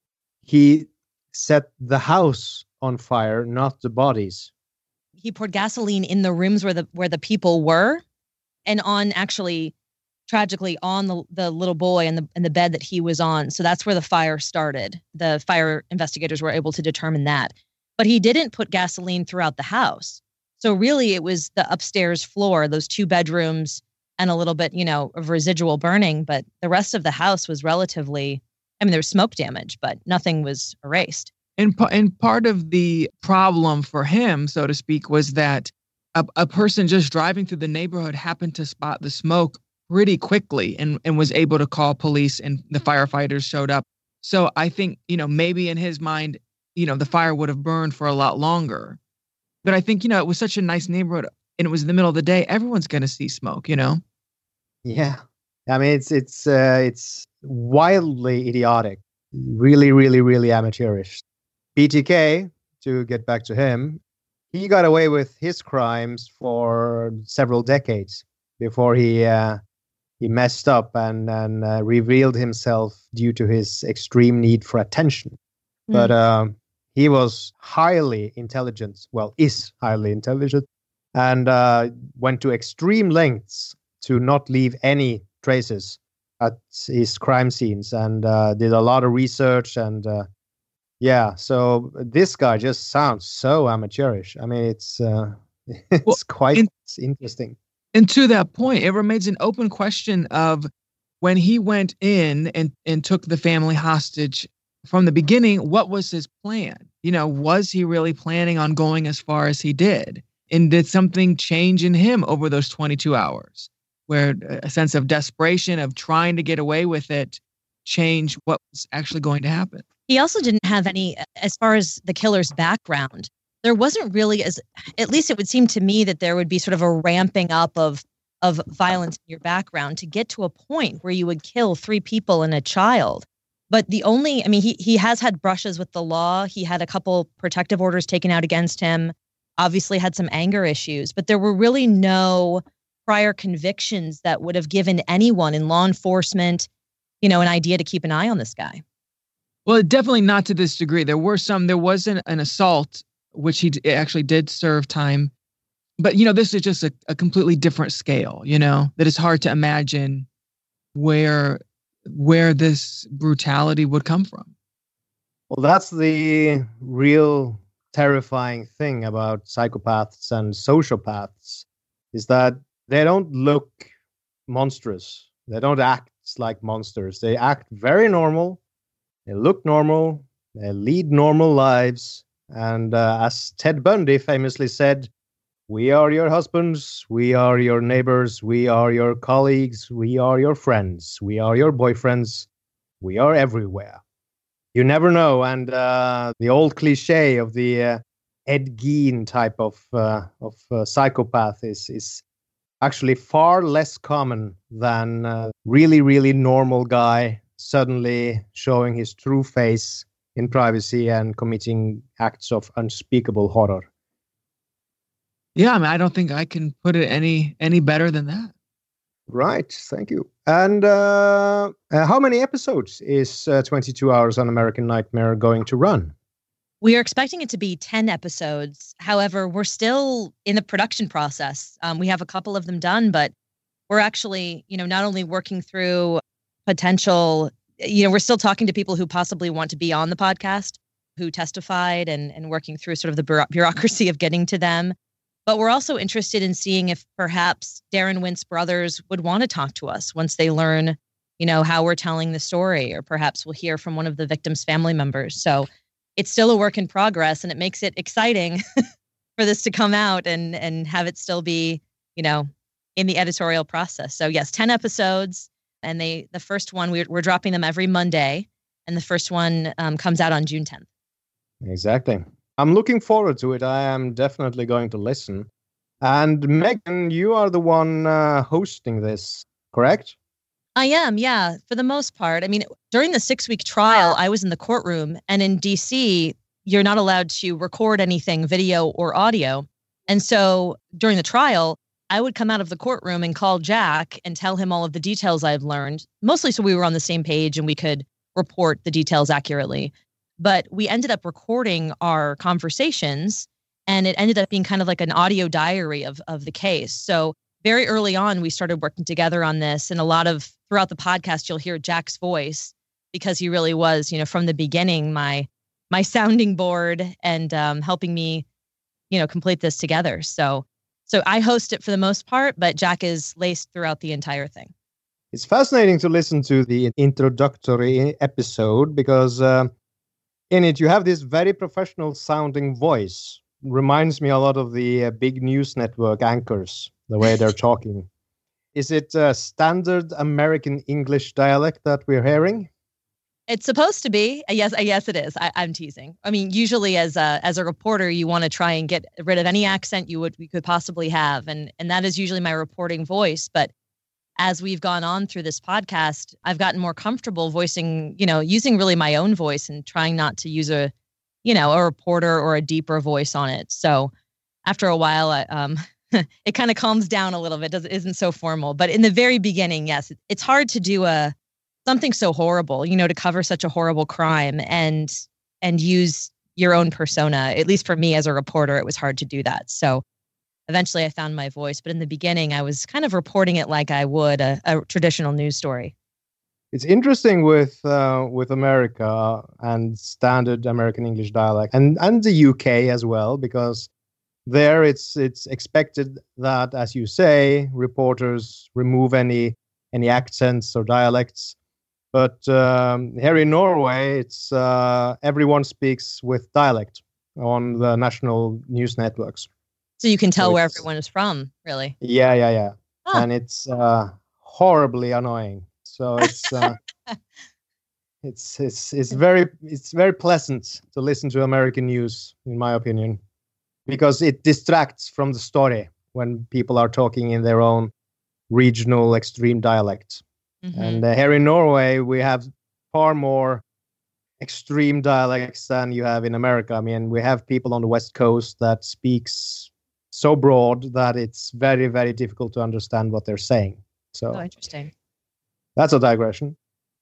S8: he set the house on fire, not the bodies.
S9: He poured gasoline in the rooms where the where the people were, and on actually, tragically, on the, the little boy and the and the bed that he was on. So that's where the fire started. The fire investigators were able to determine that. But he didn't put gasoline throughout the house. So really, it was the upstairs floor, those two bedrooms, and a little bit, you know, of residual burning. But the rest of the house was relatively, I mean, there was smoke damage, but nothing was erased.
S10: And, and part of the problem for him, so to speak, was that a, a person just driving through the neighborhood happened to spot the smoke pretty quickly and, and was able to call police, and the firefighters showed up. So I think, you know, maybe in his mind, you know, the fire would have burned for a lot longer. But I think, you know, it was such a nice neighborhood and it was in the middle of the day. Everyone's going to see smoke, you know?
S8: Yeah. I mean, it's it's uh, it's wildly idiotic. Really, really, really amateurish. B T K, to get back to him, he got away with his crimes for several decades before he uh, he messed up and, and uh, revealed himself due to his extreme need for attention. Mm. But um, he was highly intelligent, well, is highly intelligent, and uh, went to extreme lengths to not leave any traces at his crime scenes, and uh, did a lot of research and... Uh, Yeah, so this guy just sounds so amateurish. I mean, it's uh, it's well, quite and, interesting.
S10: And to that point, it remains an open question of when he went in and, and took the family hostage from the beginning, what was his plan? You know, was he really planning on going as far as he did? And did something change in him over those twenty-two hours where a sense of desperation, of trying to get away with it, change what was actually going to happen?
S9: He also didn't have any, as far as the killer's background, there wasn't really, as at least it would seem to me, that there would be sort of a ramping up of of violence in your background to get to a point where you would kill three people and a child. But the only, I mean, he he has had brushes with the law. He had a couple protective orders taken out against him, obviously had some anger issues, but there were really no prior convictions that would have given anyone in law enforcement, you know, an idea to keep an eye on this guy.
S10: Well, definitely not to this degree. There were some, there was an, an assault, which he d- actually did serve time. But, you know, this is just a, a completely different scale, you know, that it's hard to imagine where where this brutality would come from.
S8: Well, that's the real terrifying thing about psychopaths and sociopaths, is that they don't look monstrous. They don't act like monsters. They act very normal. They look normal, they lead normal lives, and uh, as Ted Bundy famously said, we are your husbands, we are your neighbors, we are your colleagues, we are your friends, we are your boyfriends, we are everywhere. You never know, and uh, the old cliche of the uh, Ed Gein type of uh, of uh, psychopath is, is actually far less common than uh, really, really normal guy suddenly showing his true face in privacy and committing acts of unspeakable horror.
S10: Yeah, I mean, I don't think I can put it any any better than that.
S8: Right, thank you. And uh, uh, how many episodes is uh, twenty-two Hours on American Nightmare going to run?
S9: We are expecting it to be ten episodes. However, we're still in the production process. Um, we have a couple of them done, but we're actually, you know, not only working through potential, you know, we're still talking to people who possibly want to be on the podcast, who testified, and, and working through sort of the bureau- bureaucracy of getting to them. But we're also interested in seeing if perhaps Darren Wint's brothers would want to talk to us once they learn, you know, how we're telling the story, or perhaps we'll hear from one of the victim's family members. So it's still a work in progress, and it makes it exciting for this to come out and and have it still be, you know, in the editorial process. So yes, ten episodes, and they the first one we're we're dropping them every Monday, and the first one um, comes out on June tenth.
S8: Exactly. I'm looking forward to it. I am definitely going to listen. And Megan, you are the one uh, hosting this, correct?
S9: I am, yeah, for the most part. I mean, during the six-week trial, I was in the courtroom, and in D C, you're not allowed to record anything, video or audio. And so during the trial, I would come out of the courtroom and call Jack and tell him all of the details I've learned, mostly so we were on the same page and we could report the details accurately. But we ended up recording our conversations, and it ended up being kind of like an audio diary of, of the case. So very early on, we started working together on this, and a lot of throughout the podcast, you'll hear Jack's voice because he really was, you know, from the beginning, my my sounding board and um, helping me, you know, complete this together. So, so I host it for the most part, but Jack is laced throughout the entire thing.
S8: It's fascinating to listen to the introductory episode because uh, in it you have this very professional sounding voice. Reminds me a lot of the uh, big news network anchors, the way they're talking. Is it uh, standard American English dialect that we're hearing?
S9: It's supposed to be. Yes, yes, it is. I, I'm teasing. I mean, usually as a as a reporter, you want to try and get rid of any accent you would you could possibly have, and and that is usually my reporting voice. But as we've gone on through this podcast, I've gotten more comfortable voicing, you know, using really my own voice and trying not to use a, you know, a reporter or a deeper voice on it. So after a while, I, um, it kind of calms down a little bit. Doesn't isn't so formal. But in the very beginning, yes, it, it's hard to do a something so horrible, you know, to cover such a horrible crime and and use your own persona. At least for me as a reporter, it was hard to do that. So eventually I found my voice. But in the beginning, I was kind of reporting it like I would a, a traditional news story.
S8: It's interesting with uh, with America and standard American English dialect and, and the U K as well, because there it's it's expected that, as you say, reporters remove any any accents or dialects. But um, here in Norway, it's uh, everyone speaks with dialect on the national news networks.
S9: So you can tell
S8: so
S9: where everyone is from, really.
S8: Yeah, yeah, yeah.
S9: Oh.
S8: And it's uh, horribly annoying. So it's uh, it's it's it's very it's very pleasant to listen to American news, in my opinion, because it distracts from the story when people are talking in their own regional extreme dialect. Mm-hmm. And uh, here in Norway, we have far more extreme dialects than you have in America. I mean, we have people on the West Coast that speaks so broad that it's very, very difficult to understand what they're saying. So
S9: oh, interesting.
S8: That's a digression.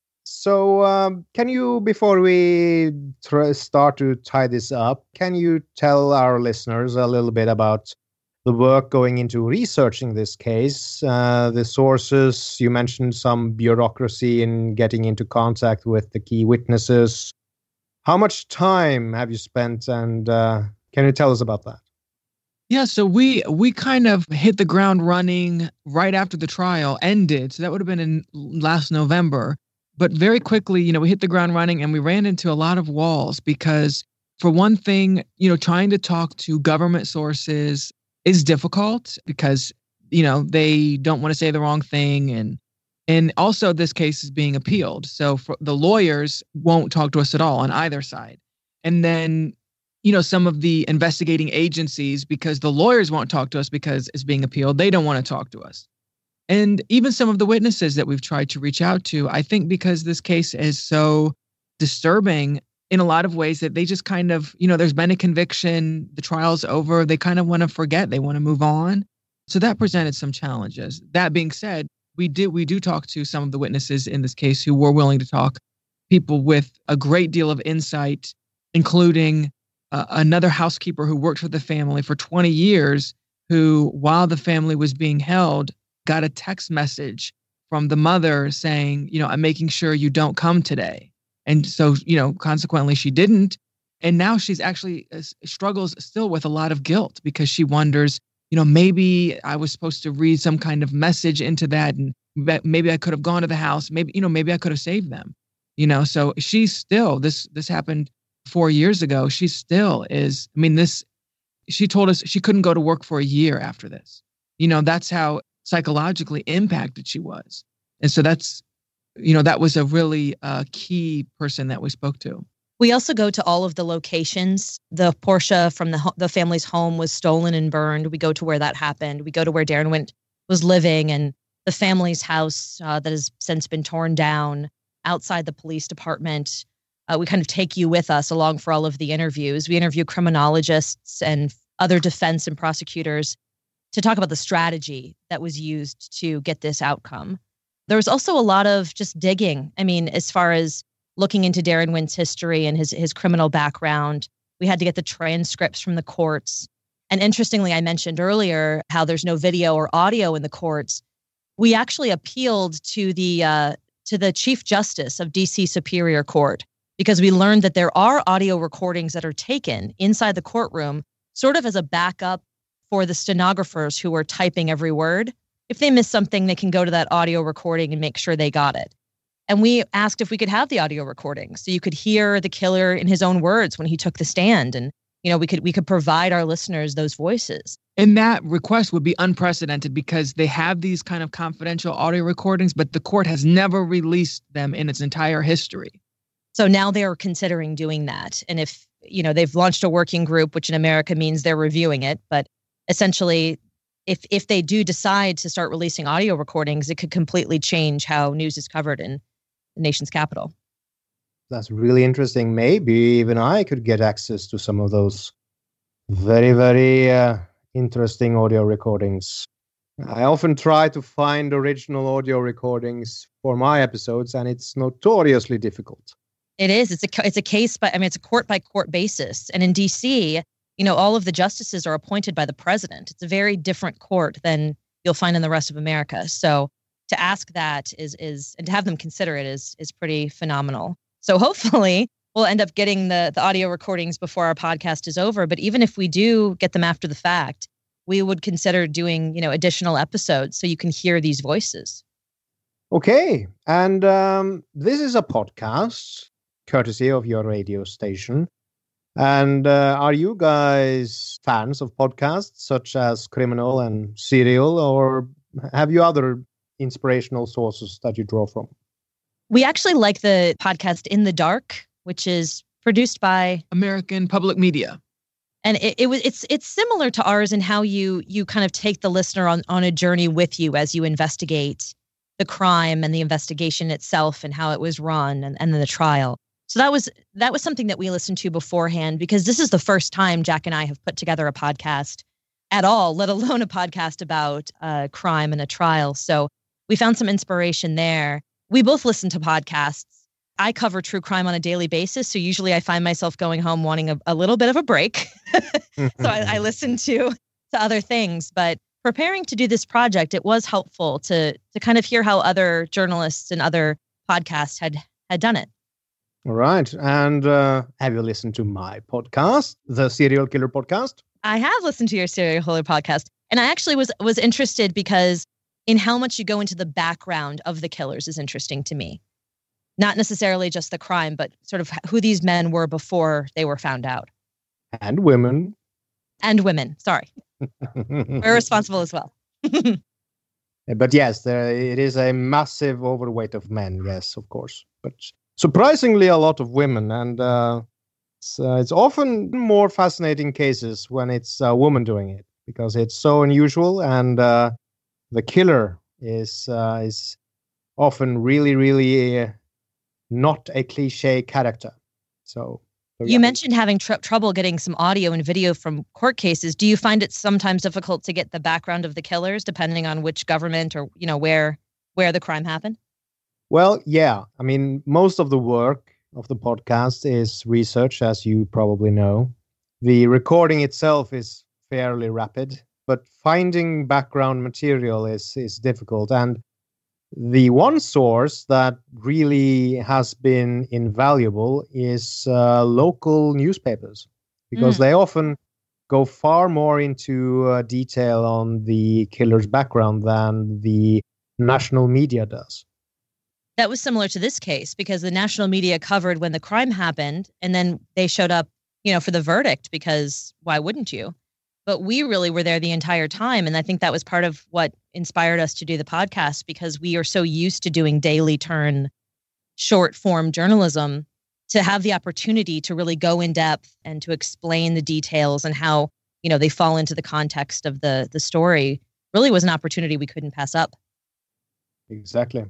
S8: So um, can you, before we tr- start to tie this up, can you tell our listeners a little bit about the work going into researching this case, uh, the sources? You mentioned some bureaucracy in getting into contact with the key witnesses. How much time have you spent, and uh, can you tell us about that?
S10: Yeah, so we we kind of hit the ground running right after the trial ended. So that would have been in last November. But very quickly, you know, we hit the ground running and we ran into a lot of walls because, for one thing, you know, trying to talk to government sources is difficult because, you know, they don't want to say the wrong thing. And and also this case is being appealed. So for the lawyers won't talk to us at all on either side. And then, you know, some of the investigating agencies, because the lawyers won't talk to us because it's being appealed, they don't want to talk to us. And even some of the witnesses that we've tried to reach out to, I think because this case is so disturbing in a lot of ways that they just kind of, you know, there's been a conviction, the trial's over, they kind of want to forget, they want to move on. So that presented some challenges. That being said, we did we do talk to some of the witnesses in this case who were willing to talk, people with a great deal of insight, including uh, another housekeeper who worked for the family for twenty years, who, while the family was being held, got a text message from the mother saying, you know, I'm making sure you don't come today. And so, you know, consequently, she didn't. And now she's actually uh, struggles still with a lot of guilt because she wonders, you know, maybe I was supposed to read some kind of message into that. And maybe I could have gone to the house. Maybe, you know, maybe I could have saved them, you know. So she's still this this happened four years ago. She still is. I mean, this she told us she couldn't go to work for a year after this. You know, that's how psychologically impacted she was. And so that's, you know, that was a really uh, key person that we spoke to.
S9: We also go to all of the locations. The Porsche from the ho- the family's home was stolen and burned. We go to where that happened. We go to where Darren Wint was living and the family's house uh, that has since been torn down outside the police department. Uh, we kind of take you with us along for all of the interviews. We interview criminologists and other defense and prosecutors to talk about the strategy that was used to get this outcome. There was also a lot of just digging. I mean, as far as looking into Darren Wint's history and his, his criminal background, we had to get the transcripts from the courts. And interestingly, I mentioned earlier how there's no video or audio in the courts. We actually appealed to the uh, to the Chief Justice of D C Superior Court because we learned that there are audio recordings that are taken inside the courtroom, sort of as a backup for the stenographers who are typing every word. If they miss something, they can go to that audio recording and make sure they got it. And we asked if we could have the audio recording so you could hear the killer in his own words when he took the stand. And, you know, we could we could provide our listeners those voices.
S10: And that request would be unprecedented because they have these kind of confidential audio recordings, but the court has never released them in its entire history.
S9: So now they are considering doing that. And if, you know, they've launched a working group, which in America means they're reviewing it. But essentially, if if they do decide to start releasing audio recordings, it could completely change how news is covered in the nation's capital.
S8: That's really interesting. Maybe even I could get access to some of those very, very uh, interesting audio recordings. I often try to find original audio recordings for my episodes, and it's notoriously difficult.
S9: It is. It's a it's a case by I mean it's a court by court basis. And in D C, you know, all of the justices are appointed by the president. It's a very different court than you'll find in the rest of America. So to ask that is is and to have them consider it is is pretty phenomenal. So hopefully we'll end up getting the the audio recordings before our podcast is over. But even if we do get them after the fact, we would consider doing, you know, additional episodes so you can hear these voices.
S8: Okay. And um, this is a podcast courtesy of your radio station. And uh, are you guys fans of podcasts such as Criminal and Serial, or have you other inspirational sources that you draw from?
S9: We actually like the podcast In the Dark, which is produced by
S10: American Public Media.
S9: And it, it was it's it's similar to ours in how you you kind of take the listener on, on a journey with you as you investigate the crime and the investigation itself and how it was run and, and then the trial. So that was that was something that we listened to beforehand because this is the first time Jack and I have put together a podcast at all, let alone a podcast about uh, crime and a trial. So we found some inspiration there. We both listen to podcasts. I cover true crime on a daily basis. So usually I find myself going home wanting a, a little bit of a break. so I, I listen to, to other things. But preparing to do this project, it was helpful to to kind of hear how other journalists and other podcasts had had done it.
S8: All right. And uh, have you listened to my podcast, the Serial Killer Podcast?
S9: I have listened to your Serial Killer Podcast. And I actually was was interested because in how much you go into the background of the killers is interesting to me. Not necessarily just the crime, but sort of who these men were before they were found out.
S8: And women.
S9: And women. Sorry. We're responsible as well.
S8: But yes, there, it is a massive overweight of men. Yes, of course. But surprisingly, a lot of women. And uh, it's, uh, it's often more fascinating cases when it's a woman doing it because it's so unusual. And uh, the killer is uh, is often really, really... Uh, not a cliche character. So, so
S9: you
S8: yeah.
S9: mentioned having tr- trouble getting some audio and video from court cases. Do you find it sometimes difficult to get the background of the killers, depending on which government or, you know, where where the crime happened?
S8: Well, yeah. I mean, most of the work of the podcast is research, as you probably know. The recording itself is fairly rapid, but finding background material is is difficult. And the one source that really has been invaluable is uh, local newspapers, because mm. they often go far more into uh, detail on the killer's background than the national media does.
S9: That was similar to this case because the national media covered when the crime happened and then they showed up, you know, for the verdict because why wouldn't you? but we really were there the entire time. And I think that was part of what inspired us to do the podcast, because we are so used to doing daily turn, short form journalism, to have the opportunity to really go in depth and to explain the details and how, you know, they fall into the context of the the story really was an opportunity we couldn't pass up.
S8: Exactly.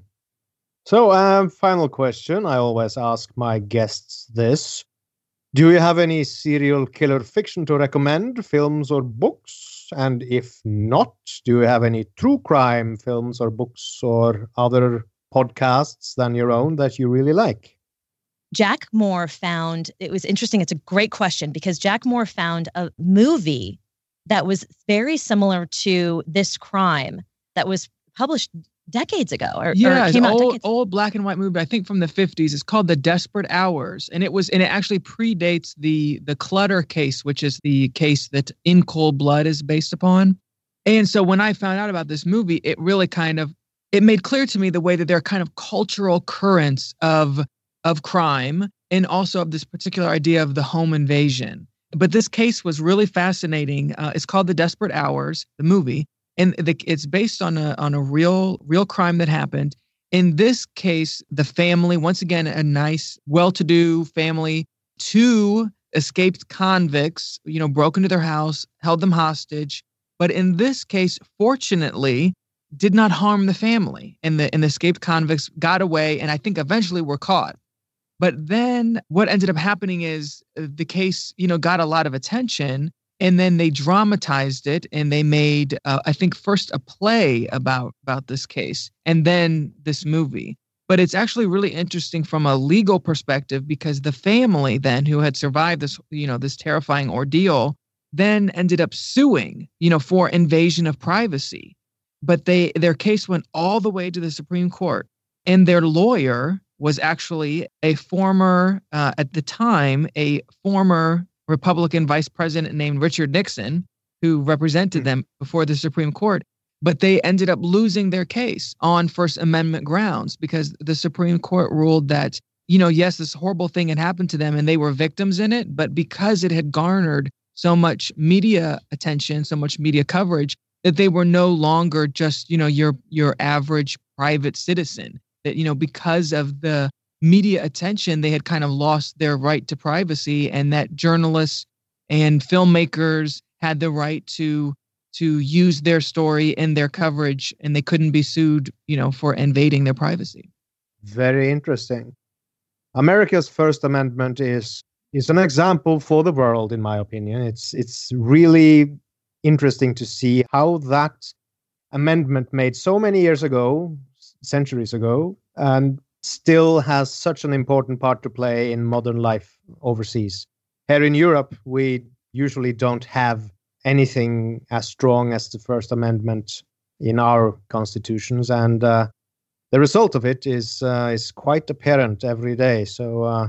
S8: So, um, final question. I always ask my guests this. Do you have any serial killer fiction to recommend, films or books? And if not, do you have any true crime films or books or other podcasts than your own that you really like?
S9: Jack Moore found, it was interesting, it's a great question, because Jack Moore found a movie that was very similar to this crime that was published decades ago, or,
S10: yeah,
S9: or
S10: it's
S9: came
S10: an
S9: out
S10: old,
S9: decades
S10: old black and white movie, I think from the fifties. It's called The Desperate Hours, and it was, and it actually predates the the Clutter case, which is the case that In Cold Blood is based upon. And so when I found out about this movie, it really kind of it made clear to me the way that there are kind of cultural currents of of crime and also of this particular idea of the home invasion. But this case was really fascinating. Uh, it's called The Desperate Hours, the movie. And the, it's based on a on a real real crime that happened. In this case, the family, once again, a nice, well-to-do family, two escaped convicts, you know, broke into their house, held them hostage. But in this case, fortunately, did not harm the family. And the, and the escaped convicts got away, and I think eventually were caught. But then what ended up happening is the case, you know, got a lot of attention. And then they dramatized it, and they made, uh, I think, first a play about about this case, and then this movie. But it's actually really interesting from a legal perspective, because the family then, who had survived this, you know, this terrifying ordeal, then ended up suing, you know, for invasion of privacy. But they their case went all the way to the Supreme Court, and their lawyer was actually a former, uh, at the time, a former Republican vice president named Richard Nixon, who represented them before the Supreme Court. But they ended up losing their case on First Amendment grounds, because the Supreme Court ruled that, you know, yes, this horrible thing had happened to them and they were victims in it, but because it had garnered so much media attention, so much media coverage, that they were no longer just, you know, your your average private citizen. That, you know, because of the media attention, they had kind of lost their right to privacy, and that journalists and filmmakers had the right to to use their story in their coverage, and they couldn't be sued, you know, for invading their privacy.
S8: Very interesting. America's First Amendment is is an example for the world, in my opinion. It's it's really interesting to see how that amendment made so many years ago, centuries ago, and still has such an important part to play in modern life overseas. Here in Europe, we usually don't have anything as strong as the First Amendment in our constitutions, and uh, the result of it is uh, is quite apparent every day. So uh,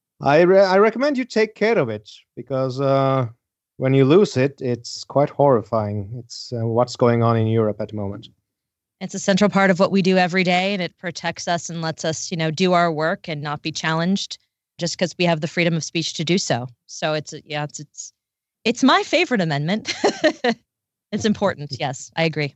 S8: I re- I recommend you take care of it, because uh, when you lose it, it's quite horrifying. It's uh, what's going on in Europe at the moment.
S9: It's a central part of what we do every day, and it protects us and lets us, you know, do our work and not be challenged just because we have the freedom of speech to do so. So it's, yeah, it's, it's, it's my favorite amendment. It's important. Yes, I agree.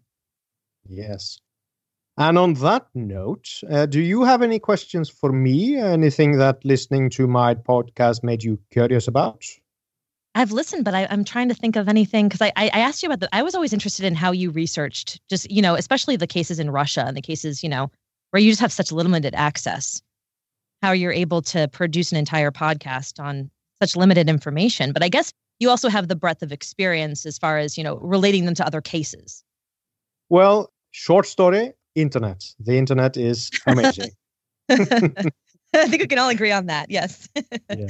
S8: Yes. And on that note, uh, do you have any questions for me? Anything that listening to my podcast made you curious about?
S9: I've listened, but I, I'm trying to think of anything, because I, I asked you about the, I was always interested in how you researched, just, you know, especially the cases in Russia and the cases, you know, where you just have such limited access, how you're able to produce an entire podcast on such limited information. But I guess you also have the breadth of experience as far as, you know, relating them to other cases.
S8: Well, short story, internet. The internet is amazing.
S9: I think we can all agree on that. Yes.
S8: Yeah.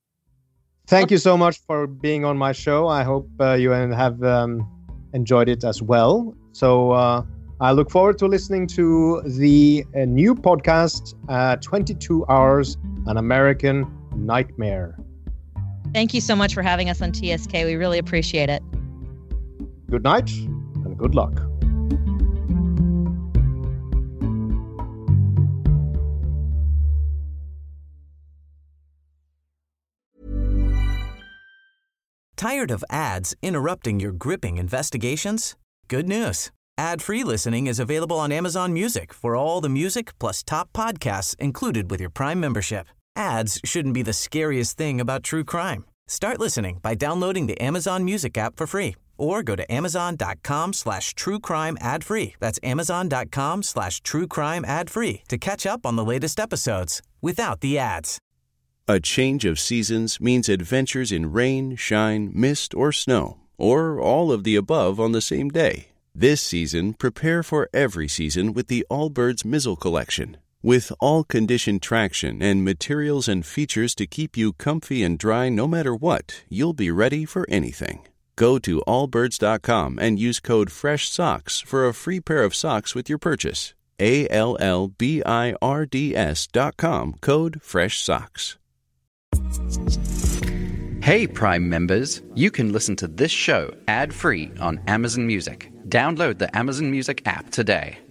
S8: Thank you so much for being on my show. I hope uh, you have um, enjoyed it as well. So uh, I look forward to listening to the uh, new podcast, uh, twenty-two hours, An American Nightmare.
S9: Thank you so much for having us on T S K. We really appreciate it.
S8: Good night and good luck.
S11: Tired of ads interrupting your gripping investigations? Good news. Ad-free listening is available on Amazon Music for all the music plus top podcasts included with your Prime membership. Ads shouldn't be the scariest thing about true crime. Start listening by downloading the Amazon Music app for free or go to amazon.com slash true crime ad free. That's amazon.com slash true crime ad free to catch up on the latest episodes without the ads.
S13: A change of seasons means adventures in rain, shine, mist, or snow, or all of the above on the same day. This season, prepare for every season with the Allbirds Mizzle Collection. With all-condition traction and materials and features to keep you comfy and dry no matter what, you'll be ready for anything. Go to allbirds dot com and use code FRESHSOCKS for a free pair of socks with your purchase. A L L B I R D S dot com, code FRESHSOCKS.
S14: Hey, Prime members, you can listen to this show ad-free on Amazon Music. Download the Amazon Music app today.